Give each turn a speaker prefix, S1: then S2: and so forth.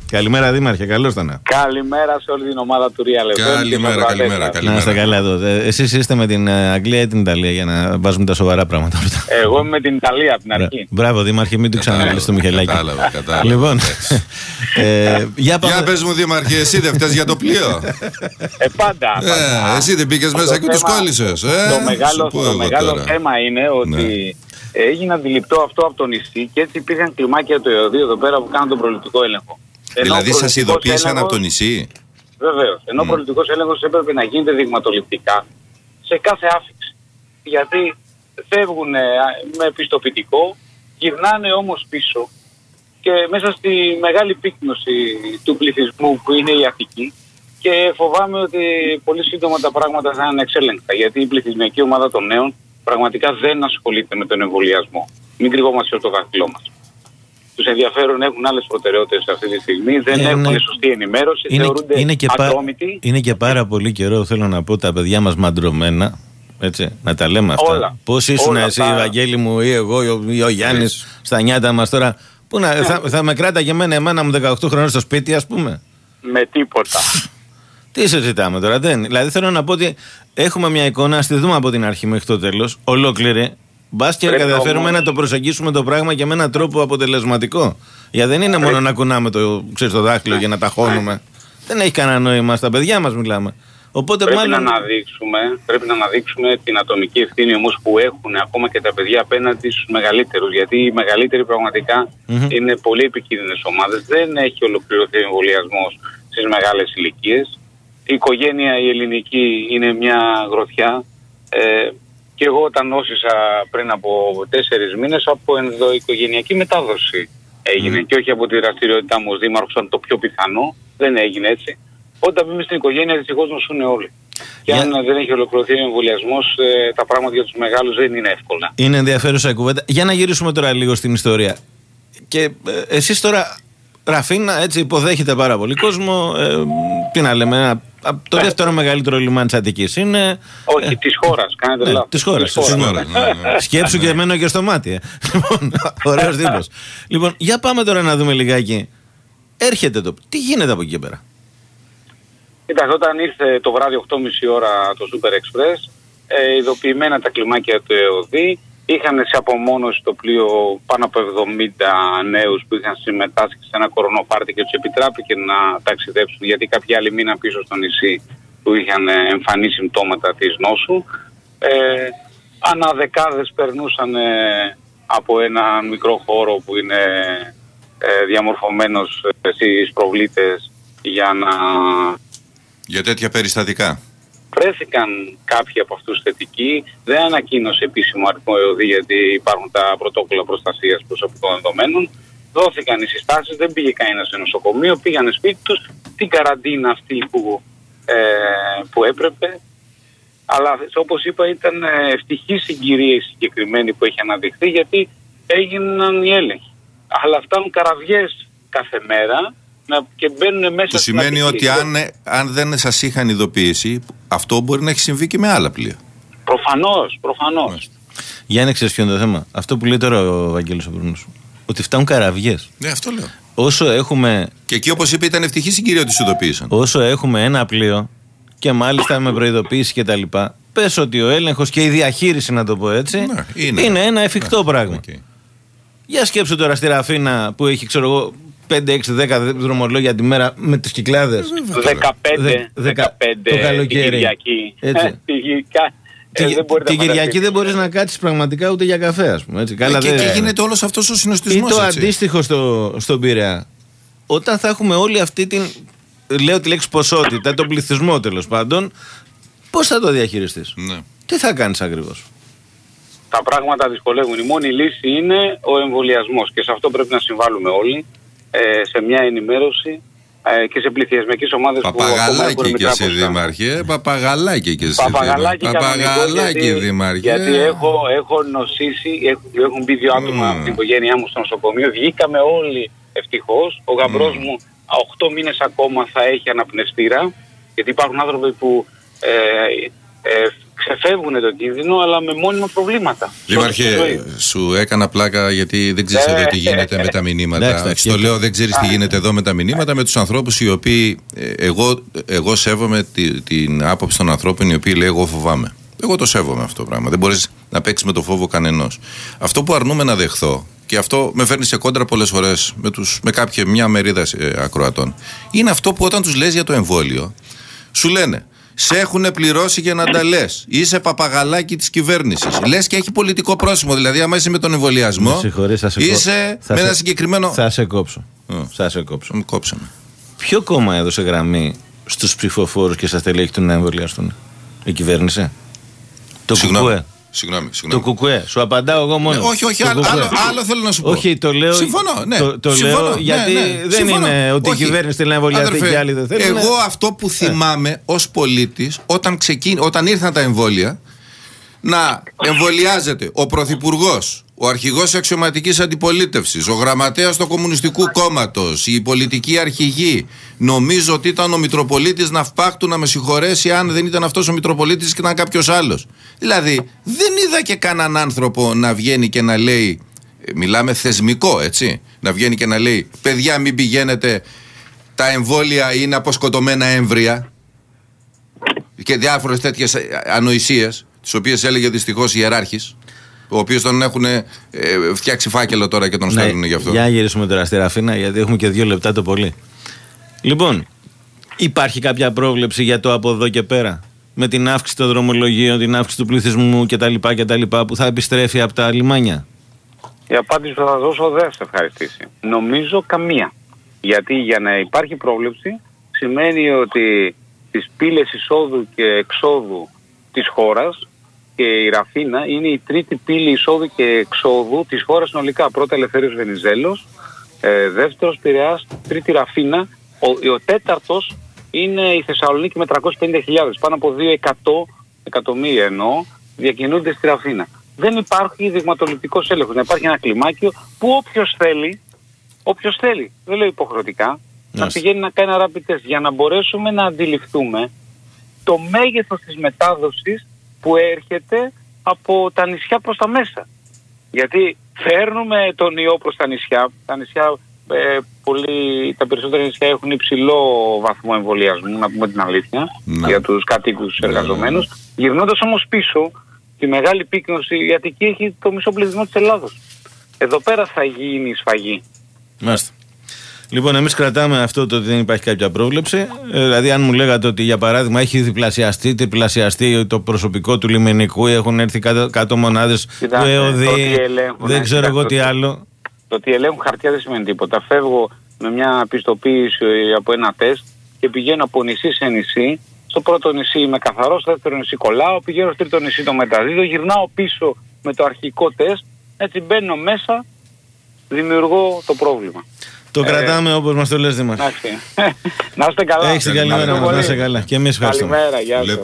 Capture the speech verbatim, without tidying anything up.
S1: Καλημέρα, Δήμαρχε, καλώς ήταν.
S2: Καλημέρα σε όλη την ομάδα του Real F M.
S3: Καλημέρα, καλημέρα, καλημέρα.
S1: Να είστε καλά εδώ. Εσείς είστε με την Αγγλία ή την Ιταλία για να βάζουμε τα σοβαρά πράγματα.
S2: Εγώ είμαι με την Ιταλία από την αρχή.
S1: Μπράβο, Δήμαρχε, μην του ξαναλέσεις το Μιχελάκι.
S3: Κατάλαβα, κατάλαβα.
S1: Λοιπόν, ε, για,
S3: για πες μου, Δήμαρχε, εσύ δεν φταίς για το πλοίο?
S2: Ε, πάντα. πάντα.
S3: Ε, εσύ δεν πήγες μέσα και τους κόλλησες. Ε?
S2: Το μεγάλο, το μεγάλο θέμα είναι ότι ναι. έγινε αντιληπτό αυτό από το νησί και έτσι υπήρχαν κλιμάκια του ΕΟΔΗ εδώ πέρα που κάνουν τον προληπτικό έλεγχο.
S3: Δηλαδή σας ειδοποίησαν έλεγχος, από το νησί?
S2: Βεβαίως. Ενώ ο mm. προληπτικός έλεγχος έπρεπε να γίνεται δειγματοληπτικά σε κάθε άφηξη. Γιατί φεύγουν με πιστοποιητικό, γυρνάνε όμως πίσω και μέσα στη μεγάλη πύκνωση του πληθυσμού που είναι η Αττική, και φοβάμαι ότι πολύ σύντομα τα πράγματα θα είναι ανεξέλεγκτα, γιατί η πληθυσμιακή ομάδα των νέων πραγματικά δεν ασχολείται με τον εμβολιασμό. Μην κρυβόμαστε από το δάχτυλό μας. Τους ενδιαφέρον, έχουν άλλες προτεραιότητες αυτή τη στιγμή, δεν είναι, έχουν σωστή ενημέρωση,
S1: είναι,
S2: θεωρούνται
S1: είναι και
S2: ατρόμητοι.
S1: Είναι και πάρα πολύ καιρό, θέλω να πω, τα παιδιά μας μαντρωμένα, έτσι, να τα λέμε αυτά.
S2: Όλα.
S1: Πώς ήσουν εσύ, τα... Βαγγέλη μου, ή εγώ, ή ο Γιάννης, στα νιάτα μας τώρα. Πού να, θα, θα με κράταγε εμένα, εμένα μου δεκαοκτώ χρονών στο σπίτι, ας πούμε.
S2: Με τίποτα.
S1: Τι συζητάμε τώρα, δεν. Δηλαδή θέλω να πω ότι έχουμε μια εικόνα, ας τη δούμε από την αρχή μέχρι το τέλος, ολόκληρη. Μπας και καταφέρουμε όμως να το προσεγγίσουμε το πράγμα και με έναν τρόπο αποτελεσματικό. Γιατί δεν είναι Πρέπει... μόνο να κουνάμε το, ξέρεις, το δάχτυλο για να ταχώνουμε. Δεν έχει κανένα νόημα, στα παιδιά μας μιλάμε. Οπότε
S2: πρέπει,
S1: μάλλον...
S2: να αναδείξουμε, πρέπει να αναδείξουμε την ατομική ευθύνη όμως που έχουν ακόμα και τα παιδιά απέναντι στους μεγαλύτερους. Γιατί οι μεγαλύτεροι πραγματικά mm-hmm. είναι πολύ επικίνδυνες ομάδες. Δεν έχει ολοκληρωθεί ο εμβολιασμός στις μεγάλες ηλικίες. Η οικογένεια η ελληνική είναι μια γροθιά. Ε, και εγώ όταν νόσησα πριν από τέσσερις μήνες από ενδοοικογενειακή μετάδοση έγινε. Mm. Και όχι από τη δραστηριότητά μου ως δήμαρχος, ήταν το πιο πιθανό. Δεν έγινε έτσι. Όταν μπούμε στην οικογένεια, δυστυχώς νοσούν όλοι. Και yeah. αν δεν έχει ολοκληρωθεί ο εμβολιασμός, ε, τα πράγματα για τους μεγάλους δεν είναι εύκολα.
S1: Είναι ενδιαφέρουσα η κουβέντα. Για να γυρίσουμε τώρα λίγο στην ιστορία. Και ε, εσείς τώρα, Ραφίνα, έτσι υποδέχεται πάρα πολύ κόσμο. Ε, τι να λέμε, το δεύτερο μεγαλύτερο λιμάνι της Αττικής είναι.
S2: Όχι, ε, της χώρας, κάνετε
S1: ναι,
S2: λάθος.
S1: Της χώρας. Της χώρας. Ναι, ναι. Σκέψου και εμένα και στο μάτι. Ε. Λοιπόν, ωραίος τύπος. Λοιπόν, για πάμε τώρα να δούμε λιγάκι. Έρχεται το. Τι γίνεται από εκεί και πέρα?
S2: Κοιτάξτε, όταν ήρθε το βράδυ οκτώ και μισή ώρα το Super Express, ε, ειδοποιημένα τα κλιμάκια του ΕΟΔΗ, είχαν σε απομόνωση το πλοίο πάνω από εβδομήντα νέους που είχαν συμμετάσχει σε ένα κορονοπάρτι και τους επιτράπηκε να ταξιδέψουν, γιατί κάποιοι άλλοι μείναν πίσω στο νησί που είχαν εμφανεί συμπτώματα της νόσου. Ε, αναδεκάδες περνούσαν ε, από ένα μικρό χώρο που είναι ε, διαμορφωμένος ε, στις προβλήτες για να...
S3: Για τέτοια περιστατικά.
S2: Βρέθηκαν κάποιοι από αυτούς θετικοί, δεν ανακοίνωσε επίσημο αριθμό ΕΟΔΗ γιατί υπάρχουν τα πρωτόκολλα προστασίας προσωπικών δεδομένων. Δόθηκαν οι συστάσεις, δεν πήγε κανένας σε νοσοκομείο, πήγανε σπίτι τους, την καραντίνα αυτή που, ε, που έπρεπε. Αλλά όπως είπα, ήταν ευτυχή συγκυρία η συγκεκριμένη που έχει αναδειχθεί, γιατί έγιναν οι έλεγχοι. Αλλά φτάνουν καραβιές κάθε μέρα και μπαίνουν μέσα.
S3: Το σημαίνει ότι αν, αν δεν σας είχαν ειδοποιήσει, αυτό μπορεί να έχει συμβεί και με άλλα πλοία.
S2: Προφανώς, προφανώς.
S1: Γιάννη, ξέρεις ποιο είναι το θέμα? Αυτό που λέει τώρα ο Βαγγέλης ο Μπρούνος. Ότι φτάνουν καραβιές.
S3: Ναι, αυτό λέω.
S1: Όσο έχουμε...
S3: Και εκεί, όπως είπε, ήταν ευτυχή συγκυρία ότι σου ειδοποίησαν.
S1: Όσο έχουμε ένα πλοίο και μάλιστα με προειδοποίηση και τα λοιπά, πες ότι ο έλεγχος και η διαχείριση, να το πω έτσι, ναι, είναι. είναι ένα εφικτό ναι, πράγμα. Okay. Για σκέψου τώρα στη Ραφίνα που έχει, ξέρω εγώ, πέντε, έξι, δέκα δρομολόγια τη μέρα με τις κυκλάδες.
S2: δεκαπέντε, δεκαπέντε
S1: το καλοκαίρι.
S2: Κυριακή.
S1: Έτσι. Την Κυριακή δεν μπορείς να κάτσεις πραγματικά ούτε για καφέ, ας πούμε. Έτσι. Καλά,
S3: και,
S1: δεν...
S3: και γίνεται όλος αυτός ο συνοστισμός.
S1: Ή το
S3: έτσι.
S1: αντίστοιχο στο, στον Πειραιά. Όταν θα έχουμε όλη αυτή την, λέω τη λέξη ποσότητα, τον πληθυσμό τέλος πάντων, πώς θα το διαχειριστείς?
S3: Ναι. Τι
S1: θα κάνεις ακριβώς?
S2: Τα πράγματα δυσκολεύουν. Η μόνη λύση είναι ο εμβολιασμός και σε αυτό πρέπει να συμβάλλουμε όλοι, ε, σε μια ενημέρωση ε, και σε πληθυσμιακές ομάδες που...
S3: Παπαγαλάκι και εσύ, Δήμαρχε, παπαγαλάκι και εσύ.
S2: Παπαγαλάκι,
S3: παπαγαλάκι,
S2: γιατί,
S3: Δήμαρχε.
S2: Γιατί έχω, έχω νοσήσει, έχουν, έχουν μπει δύο άτομα mm. από την οικογένειά μου στο νοσοκομείο, βγήκαμε όλοι ευτυχώς. Ο γαμπρός mm. μου οκτώ μήνες ακόμα θα έχει αναπνευστήρα, γιατί υπάρχουν άνθρωποι που... Ε, ε, ξεφεύγουν το κίνδυνο, αλλά με μόνιμα προβλήματα.
S3: Δήμαρχε, σου έκανα πλάκα γιατί δεν ξέρεις εδώ τι γίνεται με τα μηνύματα. Στο λέω δεν ξέρεις τι γίνεται εδώ με τα μηνύματα, με τους ανθρώπους οι οποίοι, εγώ, εγώ σέβομαι τη, την άποψη των ανθρώπων οι οποίοι λέει εγώ φοβάμαι. Εγώ το σέβομαι αυτό το πράγμα. Δεν μπορείς να παίξεις με το φόβο κανενός. Αυτό που αρνούμε να δεχθώ, και αυτό με φέρνει σε κόντρα πολλές φορές με, τους, με κάποια μια μερίδα ε, ακροατών, είναι αυτό που όταν τους λες για το εμβόλιο, σου λένε σε έχουν πληρώσει για να τα λες. Είσαι παπαγαλάκι της κυβέρνησης. Λες και έχει πολιτικό πρόσημο. Δηλαδή, άμα είσαι με τον εμβολιασμό, είσαι
S1: θα
S3: με
S1: σε...
S3: ένα συγκεκριμένο.
S1: Θα σε κόψω.
S3: Mm.
S1: Θα σε κόψω.
S3: Κόψαμε.
S1: Ποιο κόμμα έδωσε γραμμή στους ψηφοφόρους και στα στελέχη του να εμβολιαστούν? Η κυβέρνηση? Το Κουκουέ?
S3: Συγγνώμη, συγγνώμη.
S1: Το Κουκουέ. Σου απαντάω εγώ μόνο.
S3: Ναι, όχι, όχι, άλλο, άλλο, άλλο θέλω να σου πω.
S1: Όχι, το λέω.
S3: Συμφωνώ, ναι.
S1: Το, το
S3: συμφωνώ,
S1: λέω
S3: ναι,
S1: γιατί
S3: ναι,
S1: δεν
S3: συμφωνώ.
S1: Είναι ότι
S3: όχι.
S1: η κυβέρνηση θέλει να εμβολιαστεί
S3: Αδερφέ,
S1: και άλλοι δεν θέλουν.
S3: Εγώ αυτό που θυμάμαι ε. ως πολίτης, όταν, ξεκίν, όταν ήρθαν τα εμβόλια, να εμβολιάζεται ο Πρωθυπουργός, ο αρχηγός αξιωματικής αντιπολίτευσης, ο γραμματέας του Κομμουνιστικού Κόμματος, η πολιτική αρχηγή. Νομίζω ότι ήταν ο Μητροπολίτης Ναυπάκτου, να με συγχωρέσει αν δεν ήταν αυτός ο Μητροπολίτης και ήταν κάποιος άλλος. Δηλαδή, δεν είδα και κανέναν άνθρωπο να βγαίνει και να λέει, μιλάμε θεσμικό, έτσι, να βγαίνει και να λέει, παιδιά μην πηγαίνετε, τα εμβόλια είναι αποσκοτωμένα έμβρια και διάφορες τέτοιες ανοησίες, τις οποίες έλεγε δυστυχώς η ιεράρχης, ο οποίος τον έχουν ε, φτιάξει φάκελο τώρα και τον ναι, στέλνουν γι' αυτό.
S1: Για να γυρίσουμε τώρα στη Ραφίνα, γιατί έχουμε και δύο λεπτά το πολύ. Λοιπόν, υπάρχει κάποια πρόβλεψη για το από εδώ και πέρα, με την αύξηση των δρομολογίων, την αύξηση του πληθυσμού κτλ, κτλ, που θα επιστρέφει από τα λιμάνια?
S2: Η απάντηση που θα δώσω δεν θα σε ευχαριστήσει. Νομίζω καμία. Γιατί για να υπάρχει πρόβλεψη σημαίνει ότι τις πύλες εισόδου και εξόδου της χώρας, και η Ραφίνα είναι η τρίτη πύλη εισόδου και εξόδου της χώρας συνολικά. Πρώτα Ελευθέριος Βενιζέλος, ε, δεύτερος Πειραιάς, τρίτη Ραφίνα. Ο, ο τέταρτος είναι η Θεσσαλονίκη με τριακόσιες πενήντα χιλιάδες. Πάνω από δύο εκατομμύρια εννοώ διακινούνται στη Ραφίνα. Δεν υπάρχει δειγματοληπτικός έλεγχος. Να υπάρχει ένα κλιμάκιο που όποιος θέλει, όποιος θέλει, δεν λέω υποχρεωτικά, yes. να πηγαίνει να κάνει ένα rapid test για να μπορέσουμε να αντιληφθούμε το μέγεθος της μετάδοσης που έρχεται από τα νησιά προς τα μέσα. Γιατί φέρνουμε τον ιό προς τα νησιά. Τα νησιά, ε, πολύ, τα περισσότερα νησιά έχουν υψηλό βαθμό εμβολιασμού, να πούμε την αλήθεια, ναι. για τους κατοίκους εργαζομένους. Ναι. Γυρνώντας όμως πίσω, τη μεγάλη πύκνωση, η Αττική έχει το μισό πληθυσμό της Ελλάδος. Εδώ πέρα θα γίνει η σφαγή.
S1: Μάλιστα. Λοιπόν, εμείς κρατάμε αυτό το ότι δεν υπάρχει κάποια πρόβλεψη. Ε, δηλαδή, αν μου λέγατε ότι για παράδειγμα έχει διπλασιαστεί, τριπλασιαστεί το προσωπικό του λιμενικού, έχουν έρθει κάτω μονάδες του ΕΟΔΗ, δεν ξέρω εγώ τι άλλο.
S2: Το ότι ελέγχουν χαρτιά δεν σημαίνει τίποτα. Φεύγω με μια πιστοποίηση από ένα τεστ και πηγαίνω από νησί σε νησί. Στο πρώτο νησί είμαι καθαρός, στο δεύτερο νησί κολλάω, πηγαίνω στο τρίτο νησί το μεταδίδω, γυρνάω πίσω με το αρχικό τεστ, έτσι μπαίνω μέσα, δημιουργώ το πρόβλημα.
S1: Το ε, κρατάμε όπως μας το λες, Δήμαρχε.
S2: Να είστε καλά.
S1: Έχεις την καλή μέρα, να είστε καλά. Και εμείς ευχαριστούμε.
S2: Καλημέρα, γεια σας.